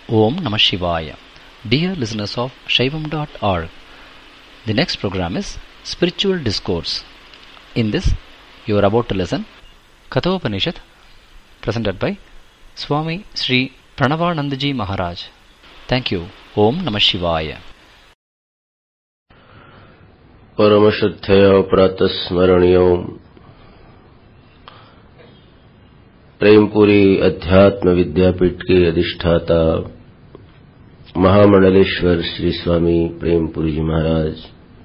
Om Namah Shivaya. Dear listeners of Shaivam.org, the next program is Spiritual Discourse. In this, you are about to listen Kathopanishad, presented by Swami Sri Pranavanandaji Maharaj. Thank you. Om Namah Shivaya. परमश्रद्धया प्रातस्मरणीयो Prempuri अध्यात्म विद्यापीठ के अधिष्ठाता महामंडलेश्वर श्री स्वामी प्रेमपुरी जी महाराज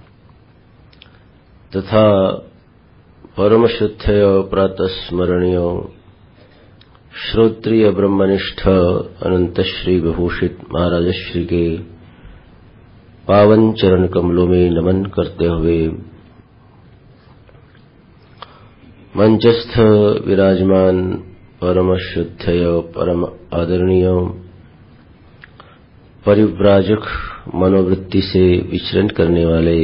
तथा परमश्रद्धया प्रातस्मरणीयो श्रोत्रिय ब्रह्मनिष्ठ अनंत श्री विभूषित महाराज श्री के पावन चरण कमलों में नमन करते हुए मंचस्थ विराजमान परम शुद्धय परम आदरणीय परिव्राजक मनोवृत्ति से विचरण करने वाले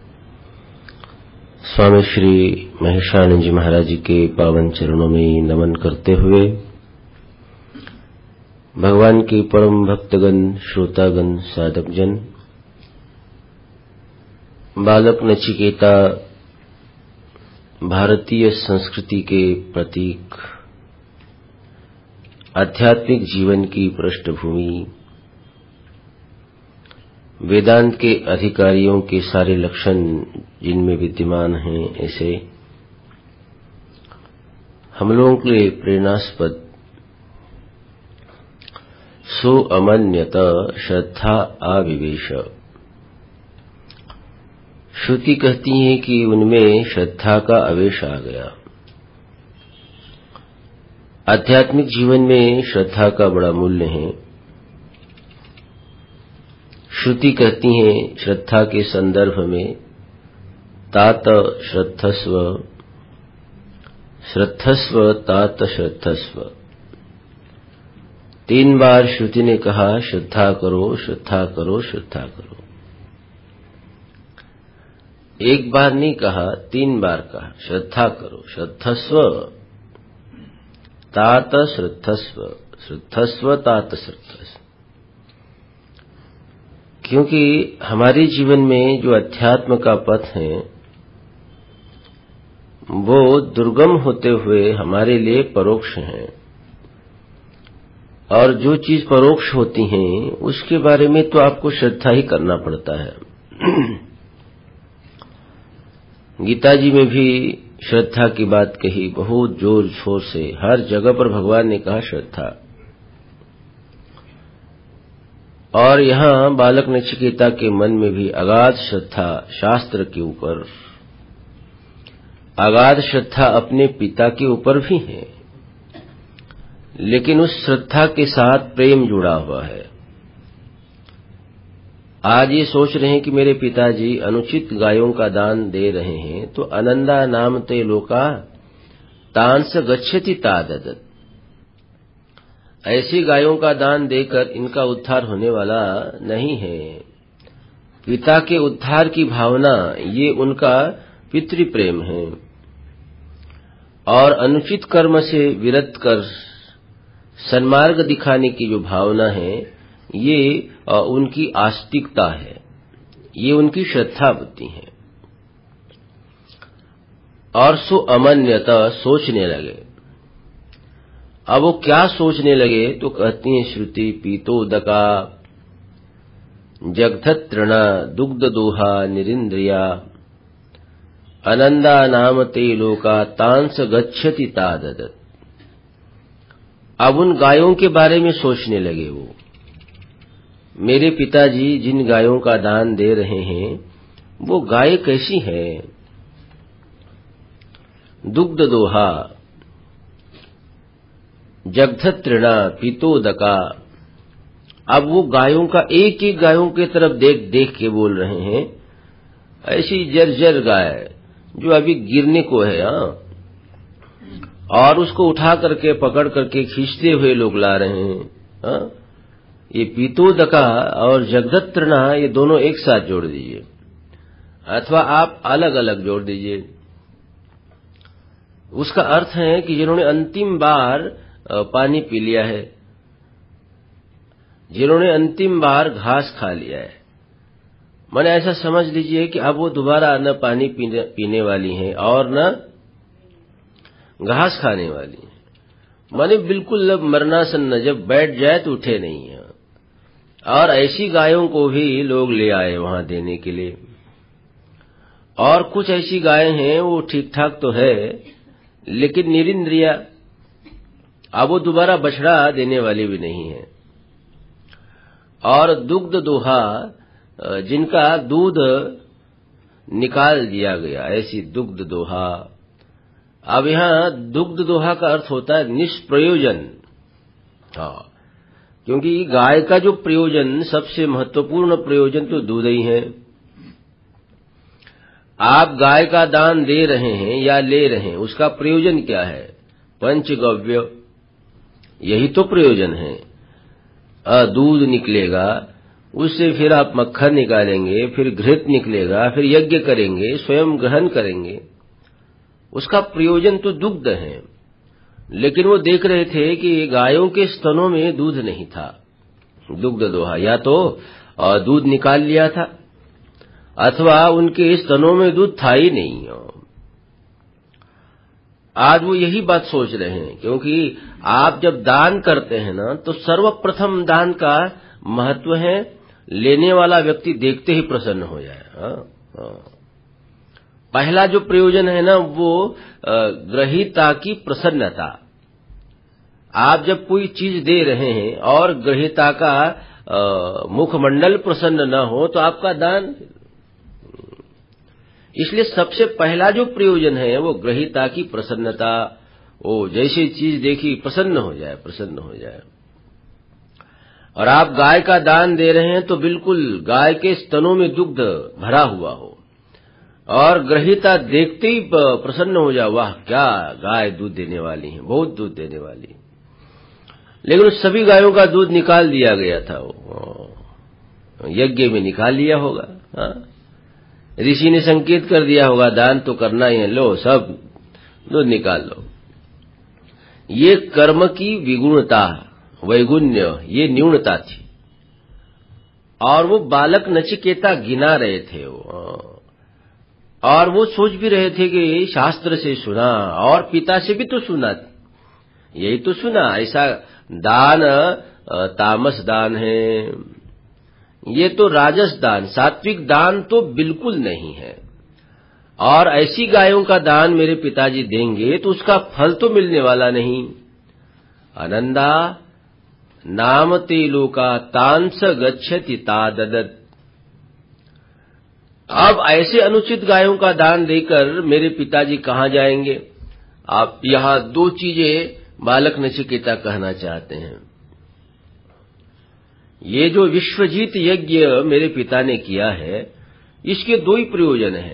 स्वामी श्री महेशानंद जी महाराज जी के पावन चरणों में नमन करते हुए भगवान के परम भक्तगण श्रोतागण साधकजन बालक नचिकेता भारतीय संस्कृति के प्रतीक आध्यात्मिक जीवन की पृष्ठभूमि वेदांत के अधिकारियों के सारे लक्षण जिनमें विद्यमान हैं, ऐसे हम लोगों के लिए प्रेरणास्पद सो अमन्यत श्रद्धा आविवेश। श्रुति कहती है कि उनमें श्रद्धा का आवेश आ गया। आध्यात्मिक जीवन में श्रद्धा का बड़ा मूल्य है। श्रुति कहती है श्रद्धा के संदर्भ में तात श्रद्धस्व, श्रद्धस्व तात श्रद्धस्व। 3 बार श्रुति ने कहा श्रद्धा करो, श्रद्धा करो, श्रद्धा करो। एक बार नहीं कहा, 3 बार कहा श्रद्धा करो। श्रद्धस्व तात श्रद्धस्व, श्रद्धस्व तात श्रद्धस्व। क्योंकि हमारे जीवन में जो अध्यात्म का पथ है वो दुर्गम होते हुए हमारे लिए परोक्ष है, और जो चीज परोक्ष होती हैं उसके बारे में तो आपको श्रद्धा ही करना पड़ता है। गीता जी में भी श्रद्धा की बात कही, बहुत जोर शोर से हर जगह पर भगवान ने कहा श्रद्धा। और यहाँ बालक नचिकेता के मन में भी अगाध श्रद्धा शास्त्र के ऊपर, अगाध श्रद्धा अपने पिता के ऊपर भी है, लेकिन उस श्रद्धा के साथ प्रेम जुड़ा हुआ है। आज ये सोच रहे हैं कि मेरे पिताजी अनुचित गायों का दान दे रहे हैं, तो अनंदा नाम ते लोका तांस गच्छति ताददत। ऐसी गायों का दान देकर इनका उद्धार होने वाला नहीं है। पिता के उद्धार की भावना ये उनका पितृप्रेम है, और अनुचित कर्म से विरत कर सन्मार्ग दिखाने की जो भावना है ये उनकी आस्तिकता है, ये उनकी श्रद्धा बुद्धि है। और सो अमन्यता सोचने लगे। अब वो क्या सोचने लगे तो कहती हैं श्रुति पीतोदका जगधत्रणा दुग्ध दोहा निरिंद्रिया अनंदा नाम ते लोका तांस गच्छति ताददत। अब उन गायों के बारे में सोचने लगे वो, मेरे पिताजी जिन गायों का दान दे रहे हैं वो गाय कैसी है। दुग्ध दोहा जगधत्रणा पीतोदका। अब वो गायों का एक एक गायों की तरफ देख देख के बोल रहे हैं, ऐसी जर्जर गाय जो अभी गिरने को है, और उसको उठा करके पकड़ करके खींचते हुए लोग ला रहे हैं। ये पीतोदका और जगधत्रणा ये दोनों एक साथ जोड़ दीजिए, अथवा आप अलग अलग जोड़ दीजिए। उसका अर्थ है कि जिन्होंने अंतिम बार पानी पी लिया है, जिन्होंने अंतिम बार घास खा लिया है। माने ऐसा समझ लीजिए कि अब वो दोबारा न पानी पीने वाली हैं और न घास खाने वाली हैं। माने बिल्कुल अब मरनासन्न, जब बैठ जाए तो उठे नहीं है। और ऐसी गायों को भी लोग ले आए वहां देने के लिए। और कुछ ऐसी गायें हैं वो ठीक ठाक तो है लेकिन निरिंद्रिया, अब वो दोबारा बछड़ा देने वाली भी नहीं है। और दुग्ध दोहा, जिनका दूध निकाल दिया गया, ऐसी दुग्ध दोहा। अब यहाँ दुग्ध दोहा का अर्थ होता है निष्प्रयोजन। हाँ, क्योंकि गाय का जो प्रयोजन, सबसे महत्वपूर्ण प्रयोजन तो दूध ही है। आप गाय का दान दे रहे हैं या ले रहे हैं, उसका प्रयोजन क्या है? पंचगव्य, यही तो प्रयोजन है। दूध निकलेगा, उससे फिर आप मक्खन निकालेंगे, फिर घृत निकलेगा, फिर यज्ञ करेंगे, स्वयं ग्रहण करेंगे, उसका प्रयोजन तो दुग्ध है। लेकिन वो देख रहे थे कि गायों के स्तनों में दूध नहीं था। दुग्ध दोहा, या तो दूध निकाल लिया था अथवा उनके स्तनों में दूध था ही नहीं। आज वो यही बात सोच रहे हैं, क्योंकि आप जब दान करते हैं ना, तो सर्वप्रथम दान का महत्व है लेने वाला व्यक्ति देखते ही प्रसन्न हो जाए। पहला जो प्रयोजन है ना, वो ग्रहीता की प्रसन्नता। आप जब कोई चीज दे रहे हैं और ग्रहीता का मुखमंडल प्रसन्न न हो तो आपका दान, इसलिए सबसे पहला जो प्रयोजन है वो ग्रहीता की प्रसन्नता। वो जैसी चीज देखी प्रसन्न हो जाए, प्रसन्न हो जाए। और आप गाय का दान दे रहे हैं तो बिल्कुल गाय के स्तनों में दुग्ध भरा हुआ हो और ग्रहीता देखते ही प्रसन्न हो जाए, वाह क्या गाय दूध देने वाली है, बहुत दूध देने वाली है। लेकिन उस सभी गायों का दूध निकाल दिया गया था, वो यज्ञ में निकाल लिया होगा। ऋषि ने संकेत कर दिया होगा, दान तो करना ही है, लो सब दूध निकाल लो। ये कर्म की विगुणता, वैगुण्य, ये न्यूनता थी। और वो बालक नचिकेता गिना रहे थे और वो सोच भी रहे थे कि शास्त्र से सुना और पिता से भी तो सुना, यही तो सुना, ऐसा दान तामस दान है, ये तो राजस दान, सात्विक दान तो बिल्कुल नहीं है। और ऐसी गायों का दान मेरे पिताजी देंगे तो उसका फल तो मिलने वाला नहीं। अनंदा नाम ते लोका तांस गच्छति ताददत। अब ऐसे अनुचित गायों का दान देकर मेरे पिताजी कहाँ जाएंगे? आप यहाँ दो चीजें बालक नचिकेता कहना चाहते हैं। ये जो विश्वजीत यज्ञ मेरे पिता ने किया है, इसके दो ही प्रयोजन हैं।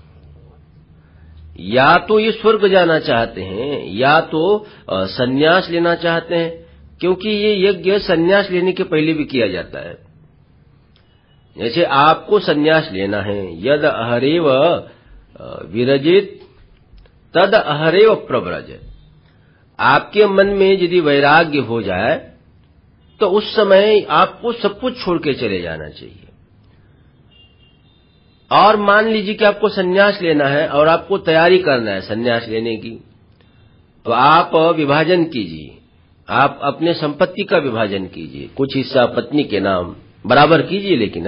या तो ये स्वर्ग जाना चाहते हैं या तो संन्यास लेना चाहते हैं, क्योंकि ये यज्ञ संन्यास लेने के पहले भी किया जाता है। जैसे आपको संन्यास लेना है, यद अहरेव विरजित तद अहरेव प्रव्रज। आपके मन में यदि वैराग्य हो जाए तो उस समय आपको सब कुछ छोड़ के चले जाना चाहिए। और मान लीजिए कि आपको संन्यास लेना है और आपको तैयारी करना है संन्यास लेने की, तो आप विभाजन कीजिए, आप अपने संपत्ति का विभाजन कीजिए, कुछ हिस्सा पत्नी के नाम बराबर कीजिए, लेकिन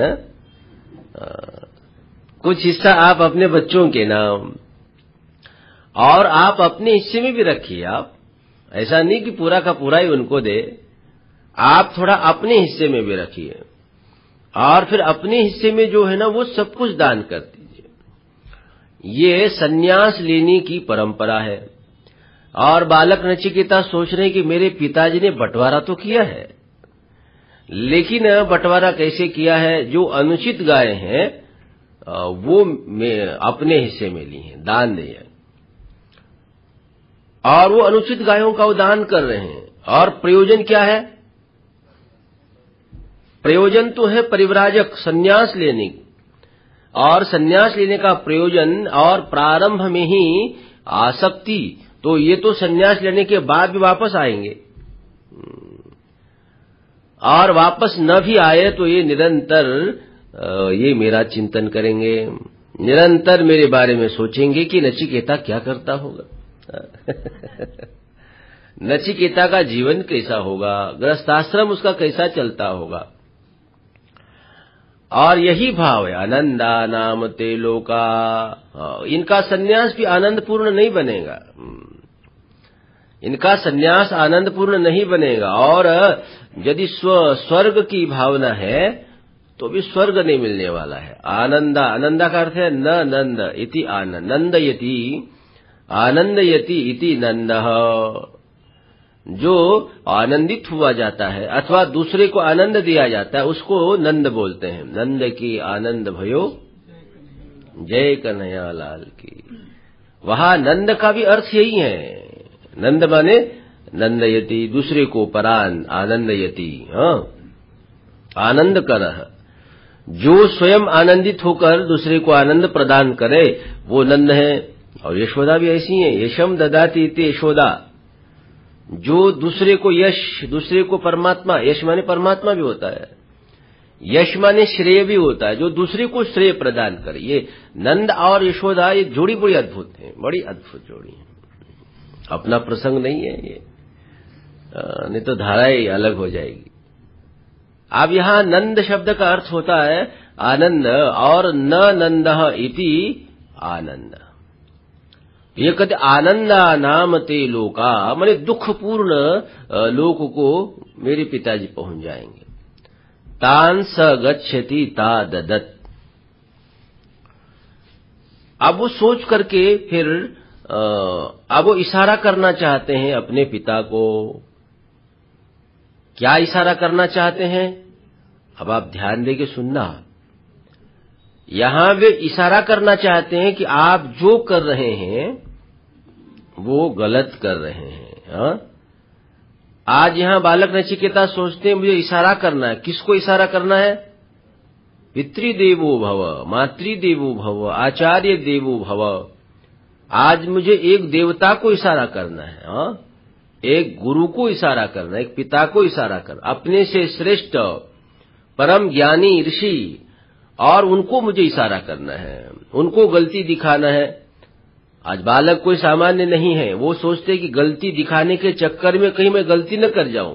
कुछ हिस्सा आप अपने बच्चों के नाम, और आप अपने हिस्से में भी रखिए। आप ऐसा नहीं कि पूरा का पूरा ही उनको दे, आप थोड़ा अपने हिस्से में भी रखिए और फिर अपने हिस्से में जो है ना वो सब कुछ दान कर दीजिए। ये संन्यास लेने की परंपरा है। और बालक नचिकेता सोच रहे हैं कि मेरे पिताजी ने बंटवारा तो किया है, लेकिन बंटवारा कैसे किया है? जो अनुचित गायें हैं वो अपने हिस्से में ली हैं, दान दिए, और वो अनुचित गायों का वो दान कर रहे हैं। और प्रयोजन क्या है? प्रयोजन तो है परिव्राजक, संन्यास लेने, और संन्यास लेने का प्रयोजन और प्रारंभ में ही आसक्ति, तो ये तो संन्यास लेने के बाद भी वापस आएंगे। और वापस न भी आए तो ये निरंतर ये मेरा चिंतन करेंगे, निरंतर मेरे बारे में सोचेंगे कि नचिकेता क्या करता होगा। नचिकेता का जीवन कैसा होगा, गृहस्थाश्रम उसका कैसा चलता होगा। और यही भाव है, आनंदा नाम ते लोका। इनका सन्यास भी आनंदपूर्ण नहीं बनेगा, इनका सन्यास आनंदपूर्ण नहीं बनेगा। और यदि स्वर्ग की भावना है तो भी स्वर्ग नहीं मिलने वाला है। आनंदा, आनंदा का अर्थ है न नंद इति आनंद, नंदयति आनंदयति इति नंदः। जो आनंदित हुआ जाता है अथवा दूसरे को आनंद दिया जाता है उसको नंद बोलते हैं। नंद की आनंद भयो जय कन्हैया लाल की। वहां नंद का भी अर्थ यही है। नंद माने नंदयति, दूसरे को परान आनंदयति, आनंद करह। जो स्वयं आनंदित होकर दूसरे को आनंद प्रदान करे वो नंद है। और यशोदा भी ऐसी है, यशम ददाति इति यशोदा। जो दूसरे को यश, दूसरे को परमात्मा, यश माने परमात्मा भी होता है, यश माने श्रेय भी होता है, जो दूसरे को श्रेय प्रदान करे। ये नंद और यशोदा ये जोड़ी बड़ी अद्भुत है, बड़ी अद्भुत जोड़ी है। अपना प्रसंग नहीं है ये, नहीं तो धारा ही अलग हो जाएगी। अब यहां नंद शब्द का अर्थ होता है आनंद, और न नंदः इति आनंद। ये कहते आनंदा नाम ते लोका, माने दुखपूर्ण लोक को मेरे पिताजी पहुंच जाएंगे। तान स गच्छति ता ददत। अब वो सोच करके फिर अब वो इशारा करना चाहते हैं अपने पिता को। क्या इशारा करना चाहते हैं? अब आप ध्यान देके सुनना। यहां वे इशारा करना चाहते हैं कि आप जो कर रहे हैं वो गलत कर रहे हैं। आज यहां बालक नचिकेता सोचते हैं मुझे इशारा करना है। किसको इशारा करना है? पितृदेवो भव, मातृदेवो भव, आचार्य देवो भव। आज मुझे एक देवता को इशारा करना है, एक गुरु को इशारा करना है, एक पिता को इशारा करना, अपने से श्रेष्ठ परम ज्ञानी ऋषि, और उनको मुझे इशारा करना है, उनको गलती दिखाना है। आज बालक कोई सामान्य नहीं है, वो सोचते कि गलती दिखाने के चक्कर में कहीं मैं गलती न कर जाऊं।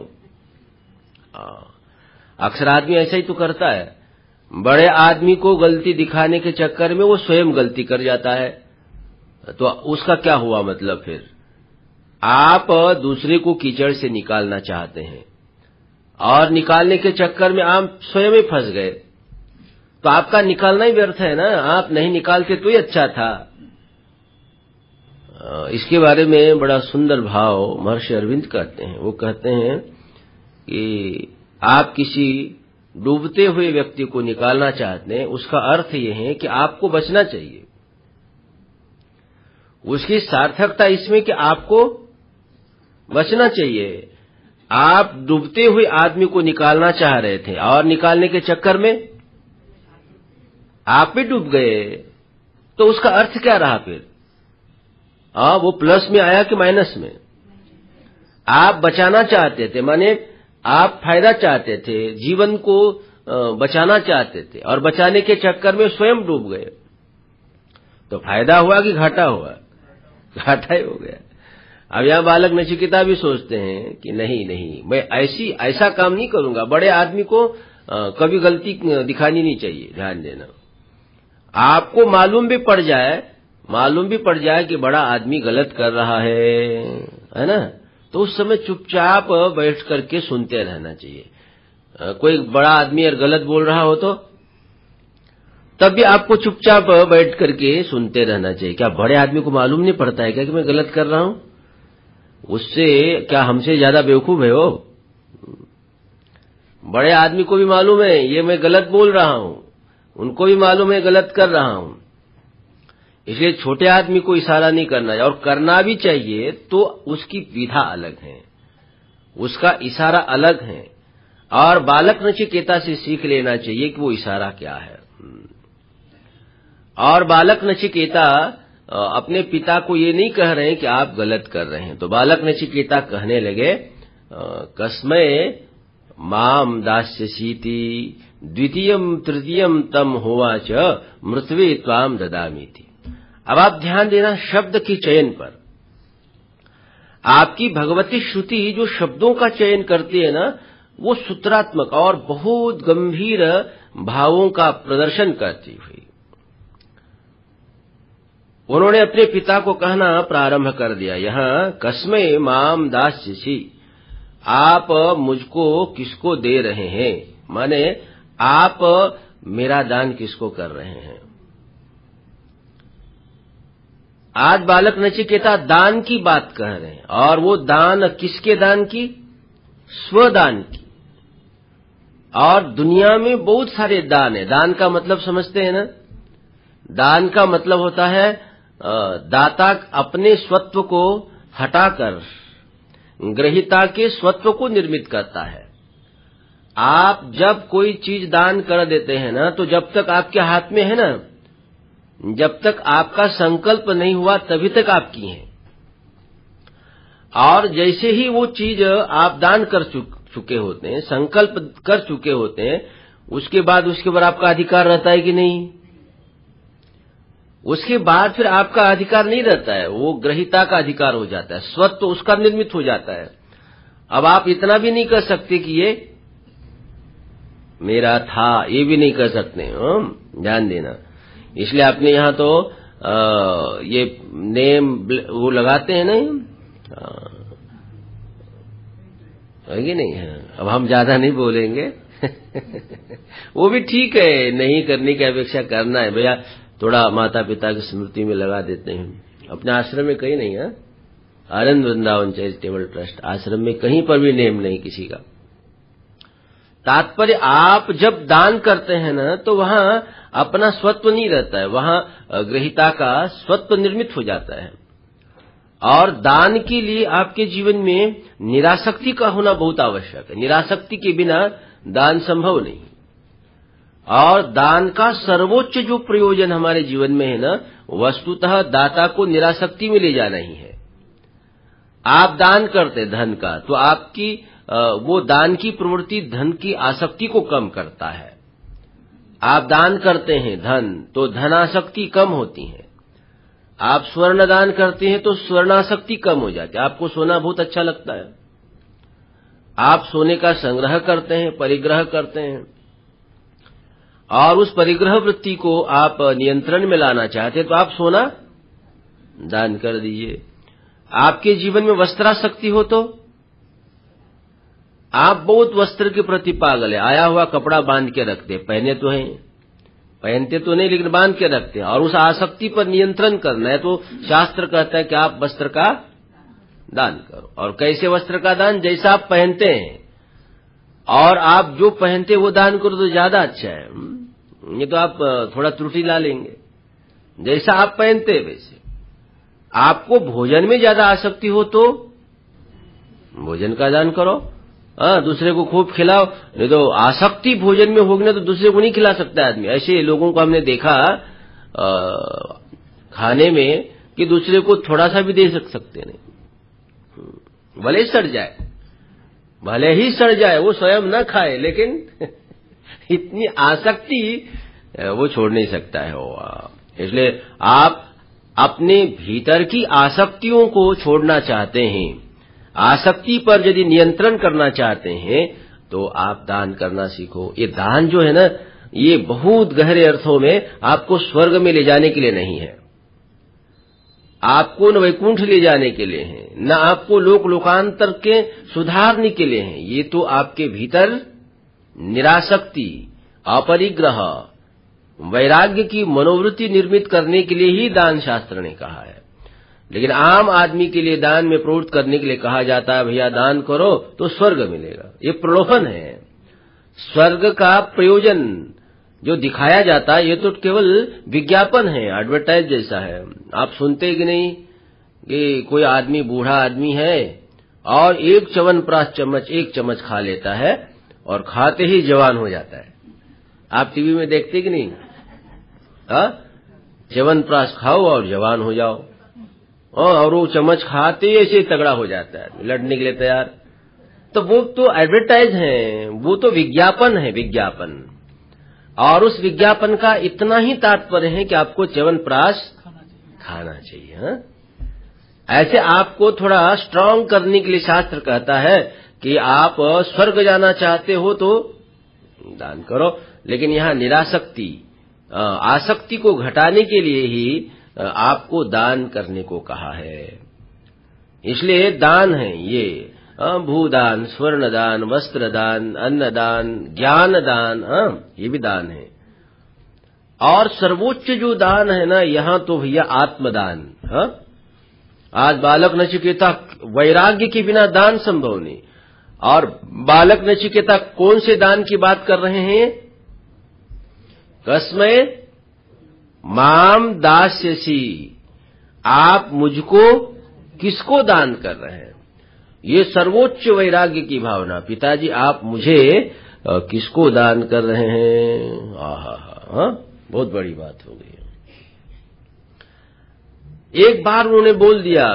अक्सर आदमी ऐसा ही तो करता है, बड़े आदमी को गलती दिखाने के चक्कर में वो स्वयं गलती कर जाता है। तो उसका क्या हुआ मतलब? फिर आप दूसरे को कीचड़ से निकालना चाहते हैं और निकालने के चक्कर में आप स्वयं ही फंस गए, तो आपका निकालना ही व्यर्थ है ना। आप नहीं निकालते तो ही अच्छा था। इसके बारे में बड़ा सुंदर भाव महर्षि अरविंद कहते हैं। वो कहते हैं कि आप किसी डूबते हुए व्यक्ति को निकालना चाहते हैं, उसका अर्थ ये है कि आपको बचना चाहिए। उसकी सार्थकता इसमें कि आपको बचना चाहिए। आप डूबते हुए आदमी को निकालना चाह रहे थे और निकालने के चक्कर में आप भी डूब गए, तो उसका अर्थ क्या रहा फिर? वो प्लस में आया कि माइनस में? आप बचाना चाहते थे, माने आप फायदा चाहते थे, जीवन को बचाना चाहते थे, और बचाने के चक्कर में स्वयं डूब गए। तो फायदा हुआ कि घाटा हुआ? घाटा ही हो गया। अब यहां बालक नचिकेता भी सोचते हैं कि नहीं नहीं, मैं ऐसा काम नहीं करूंगा। बड़े आदमी को कभी गलती दिखानी नहीं चाहिए। ध्यान देना, आपको मालूम भी पड़ जाए कि बड़ा आदमी गलत कर रहा है ना, तो उस समय चुपचाप बैठ करके सुनते रहना चाहिए। कोई बड़ा आदमी अगर गलत बोल रहा हो तो तब भी आपको चुपचाप बैठ करके सुनते रहना चाहिए। क्या बड़े आदमी को मालूम नहीं पड़ता है क्या कि मैं गलत कर रहा हूं? उससे क्या हमसे ज्यादा बेवकूफ है वो? बड़े आदमी को भी मालूम है ये मैं गलत बोल रहा हूं, उनको भी मालूम है गलत कर रहा हूं। इसलिए छोटे आदमी को इशारा नहीं करना है, और करना भी चाहिए तो उसकी विधा अलग है, उसका इशारा अलग है। और बालक नचिकेता से सीख लेना चाहिए कि वो इशारा क्या है। और बालक नचिकेता अपने पिता को ये नहीं कह रहे हैं कि आप गलत कर रहे हैं। तो बालक नचिकेता कहने लगे, कस्मै माम दास्यसीति द्वितीयम तृतीयम तम होवाच मृत्वे त्वाम ददामीति। अब आप ध्यान देना शब्द के चयन पर। आपकी भगवती श्रुति जो शब्दों का चयन करती है ना, वो सूत्रात्मक और बहुत गंभीर भावों का प्रदर्शन करती हुई। उन्होंने अपने पिता को कहना प्रारंभ कर दिया, यहाँ कस्मै माम दास्यसि, आप मुझको किसको दे रहे हैं, माने आप मेरा दान किसको कर रहे हैं। आज बालक नचिकेता दान की बात कह रहे हैं, और वो दान किसके दान की? स्वदान की। और दुनिया में बहुत सारे दान है। दान का मतलब समझते हैं ना? दान का मतलब होता है दाता अपने स्वत्व को हटाकर ग्रहीता के स्वत्व को निर्मित करता है। आप जब कोई चीज दान कर देते हैं ना, तो जब तक आपके हाथ में है ना, जब तक आपका संकल्प नहीं हुआ तभी तक आपकी है। और जैसे ही वो चीज आप दान कर चुके होते हैं, संकल्प कर चुके होते हैं, उसके बाद उसके ऊपर आपका अधिकार रहता है कि नहीं? उसके बाद फिर आपका अधिकार नहीं रहता है, वो ग्रहीता का अधिकार हो जाता है, स्वत्व उसका निर्मित हो जाता है। अब आप इतना भी नहीं कर सकते कि ये मेरा था, ये भी नहीं कर सकते। ध्यान देना। इसलिए आपने यहाँ तो ये नेम वो लगाते हैं ना, है नहीं है। अब हम ज्यादा नहीं बोलेंगे वो भी ठीक है, नहीं करने की अपेक्षा करना है भैया, थोड़ा माता पिता की स्मृति में लगा देते हैं। अपने आश्रम में कहीं नहीं है, आनंद वृंदावन चैरिटेबल ट्रस्ट आश्रम में कहीं पर भी नेम नहीं किसी का। तात्पर्य आप जब दान करते हैं ना, तो वहां अपना स्वत्व नहीं रहता है, वहां ग्रहीता का स्वत्व निर्मित हो जाता है। और दान के लिए आपके जीवन में निरासक्ति का होना बहुत आवश्यक है। निरासक्ति के बिना दान संभव नहीं। और दान का सर्वोच्च जो प्रयोजन हमारे जीवन में है ना, वस्तुतः दाता को निरासक्ति में ले जाना ही है। आप दान करते धन का, तो आपकी वो दान की प्रवृत्ति धन की आसक्ति को कम करता है। आप दान करते हैं धन, तो धनासक्ति कम होती है। आप स्वर्ण दान करते हैं तो स्वर्णासक्ति कम हो जाती है। आपको सोना बहुत अच्छा लगता है, आप सोने का संग्रह करते हैं, परिग्रह करते हैं, और उस परिग्रह वृत्ति को आप नियंत्रण में लाना चाहते हैं, तो आप सोना दान कर दीजिए। आपके जीवन में वस्त्रासक्ति हो तो आप बहुत वस्त्र के प्रति पागल है, आया हुआ कपड़ा बांध के रखते, पहने तो हैं, पहनते तो नहीं लेकिन बांध के रखते हैं। और उस आसक्ति पर नियंत्रण करना है तो शास्त्र कहता है कि आप वस्त्र का दान करो। और कैसे वस्त्र का दान? जैसा आप पहनते हैं, और आप जो पहनते वो दान करो तो ज्यादा अच्छा है। ये तो आप थोड़ा त्रुटि ला लेंगे। जैसा आप पहनते वैसे। आपको भोजन में ज्यादा आसक्ति हो तो भोजन का दान करो, दूसरे को खूब खिलाओ। नहीं तो आसक्ति भोजन में होगी ना, तो दूसरे को नहीं खिला सकता आदमी। ऐसे लोगों को हमने देखा खाने में कि दूसरे को थोड़ा सा भी दे सकते नहीं, भले सड़ जाए, भले ही सड़ जाए, वो स्वयं न खाए, लेकिन इतनी आसक्ति वो छोड़ नहीं सकता है वो। इसलिए आप अपने भीतर की आसक्तियों को छोड़ना चाहते हैं, आसक्ति पर यदि नियंत्रण करना चाहते हैं, तो आप दान करना सीखो। ये दान जो है ना, ये बहुत गहरे अर्थों में आपको स्वर्ग में ले जाने के लिए नहीं है, आपको न वैकुंठ ले जाने के लिए है, न आपको लोक लोकांतर के सुधारने के लिए है। ये तो आपके भीतर निरासक्ति, अपरिग्रह, वैराग्य की मनोवृत्ति निर्मित करने के लिए ही दान शास्त्र ने कहा है। लेकिन आम आदमी के लिए दान में प्रवृत्त करने के लिए कहा जाता है, भैया दान करो तो स्वर्ग मिलेगा। ये प्रलोभन है। स्वर्ग का प्रयोजन जो दिखाया जाता है, ये तो केवल विज्ञापन है, एडवर्टाइज जैसा है। आप सुनते कि नहीं कि कोई आदमी, बूढ़ा आदमी है, और एक च्यवनप्राश चम्मच, एक चम्मच खा लेता है, और खाते ही जवान हो जाता है। आप टीवी में देखते कि नहीं? च्यवनप्राश खाओ और जवान हो जाओ। और वो चम्मच खाते ही ऐसे तगड़ा हो जाता है, लड़ने के लिए तैयार। तो वो तो एडवर्टाइज है, वो तो विज्ञापन है, विज्ञापन। और उस विज्ञापन का इतना ही तात्पर्य है कि आपको च्यवनप्राश खाना चाहिए। हाँ? ऐसे आपको थोड़ा स्ट्रांग करने के लिए शास्त्र कहता है कि आप स्वर्ग जाना चाहते हो तो दान करो, लेकिन यहाँ निरासक्ति, आसक्ति को घटाने के लिए ही आपको दान करने को कहा है। इसलिए दान है ये, भूदान, स्वर्ण दान, वस्त्र दान, अन्न दान, ज्ञान दान, ये भी दान है। और सर्वोच्च जो दान है ना, यहाँ तो भैया आत्मदान। आज बालक नचिकेता वैराग्य के बिना दान संभव नहीं। और बालक नचिकेता कौन से दान की बात कर रहे हैं? कस्मै माम दास्यसि, आप मुझको किसको दान कर रहे हैं? ये सर्वोच्च वैराग्य की भावना। पिताजी आप मुझे किसको दान कर रहे हैं? आहा, बहुत बड़ी बात हो गई। एक बार उन्होंने बोल दिया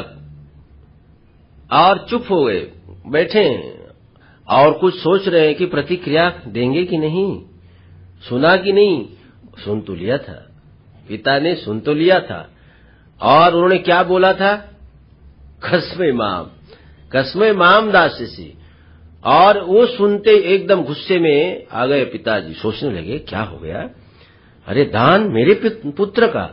और चुप हो गए, बैठे और कुछ सोच रहे हैं कि प्रतिक्रिया देंगे कि नहीं, सुना कि नहीं। सुन तो लिया था, पिता ने सुन तो लिया था। और उन्होंने क्या बोला था? कस्मै माम दास्यसि। और वो सुनते एकदम गुस्से में आ गए पिताजी। सोचने लगे क्या हो गया, अरे दान मेरे पुत्र का,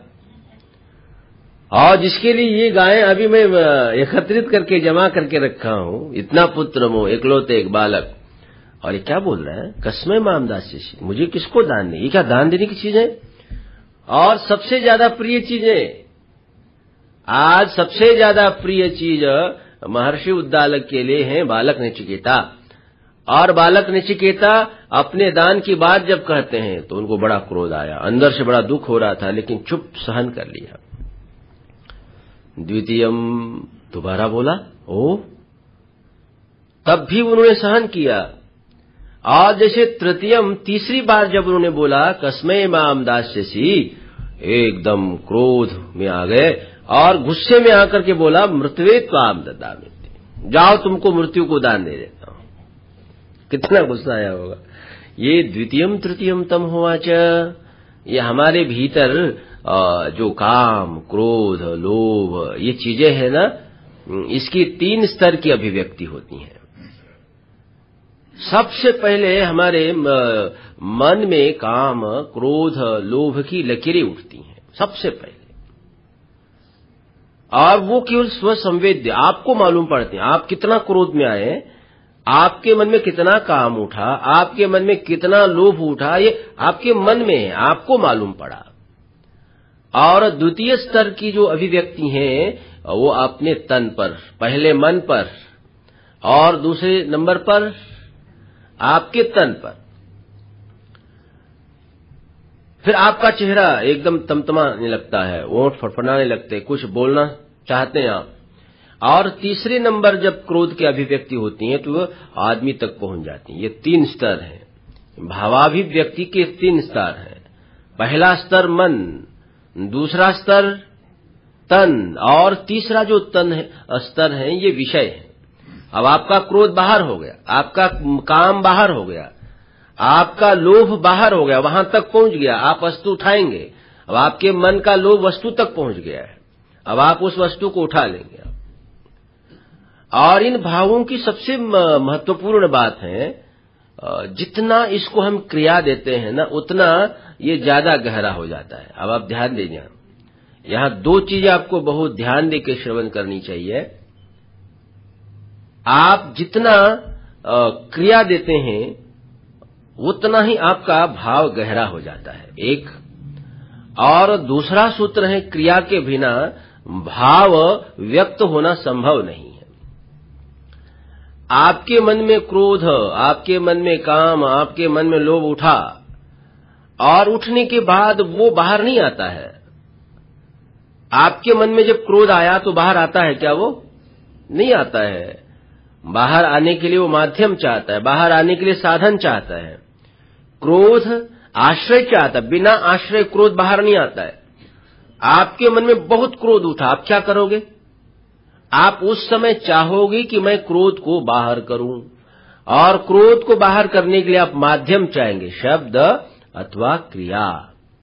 और जिसके लिए ये गायें अभी मैं एकत्रित करके जमा करके रखा हूं, इतना पुत्र मोह, इकलौते एक बालक, और ये क्या बोल रहा है? कस्मै माम दास्यसि, मुझे किसको दान नहीं? ये क्या दान देने की चीज है? और सबसे ज्यादा प्रिय चीज है आज, सबसे ज्यादा प्रिय चीज महर्षि उद्दालक के लिए है बालक नचिकेता। और बालक नचिकेता अपने दान की बात जब कहते हैं तो उनको बड़ा क्रोध आया, अंदर से बड़ा दुख हो रहा था, लेकिन चुप सहन कर लिया। द्वितीयम दोबारा बोला, ओ, तब भी उन्होंने सहन किया। और जैसे तृतीयम तीसरी बार जब उन्होंने बोला कस्मै माम दास्यसि, एकदम क्रोध में आ गए और गुस्से में आकर के बोला मृत्युवे त्वाम ददामि, जाओ तुमको मृत्यु को दान दे देता हूं। कितना गुस्सा आया होगा। ये द्वितीयम तृतीयम तम होवाच, ये हमारे भीतर जो काम, क्रोध, लोभ, ये चीजें हैं ना, इसकी 3 स्तर की अभिव्यक्ति होती हैं। सबसे पहले हमारे मन में काम, क्रोध, लोभ की लकीरें उठती हैं सबसे पहले, और वो केवल स्वसंवेद्य आपको मालूम पड़ते हैं। आप कितना क्रोध में आए, आपके मन में कितना काम उठा, आपके मन में कितना लोभ उठा, ये आपके मन में है, आपको मालूम पड़ा। और द्वितीय स्तर की जो अभिव्यक्ति है वो अपने तन पर, पहले मन पर और दूसरे नंबर पर आपके तन पर। फिर आपका चेहरा एकदम तमतमाने लगता है, ओंठ फड़फड़ाने लगते, कुछ बोलना चाहते हैं आप। और तीसरे नंबर जब क्रोध की अभिव्यक्ति होती है तो वो आदमी तक पहुंच जाती है। ये 3 स्तर हैं, भावाभिव्यक्ति के 3 स्तर हैं। पहला स्तर मन, दूसरा स्तर तन, और तीसरा जो तन है स्तर है ये विषय है। अब आपका क्रोध बाहर हो गया, आपका काम बाहर हो गया, आपका लोभ बाहर हो गया, वहां तक पहुंच गया, आप वस्तु उठाएंगे। अब आपके मन का लोभ वस्तु तक पहुंच गया है, अब आप उस वस्तु को उठा लेंगे। और इन भावों की सबसे महत्वपूर्ण बात है, जितना इसको हम क्रिया देते हैं ना, उतना ये ज्यादा गहरा हो जाता है। अब आप ध्यान दीजिए, यहां 2 चीजें आपको बहुत ध्यान देकर श्रवण करनी चाहिए। आप जितना क्रिया देते हैं उतना ही आपका भाव गहरा हो जाता है, एक। और दूसरा सूत्र है, क्रिया के बिना भाव व्यक्त होना संभव नहीं है। आपके मन में क्रोध, आपके मन में काम, आपके मन में लोभ उठा, और उठने के बाद वो बाहर नहीं आता है। आपके मन में जब क्रोध आया तो बाहर आता है क्या? वो नहीं आता है। बाहर आने के लिए वो माध्यम चाहता है, बाहर आने के लिए साधन चाहता है। क्रोध आश्रय चाहता है, बिना आश्रय क्रोध बाहर नहीं आता है। आपके मन में बहुत क्रोध उठा, आप क्या करोगे? आप उस समय चाहोगे कि मैं क्रोध को बाहर करूं, और क्रोध को बाहर करने के लिए आप माध्यम चाहेंगे, शब्द अथवा क्रिया।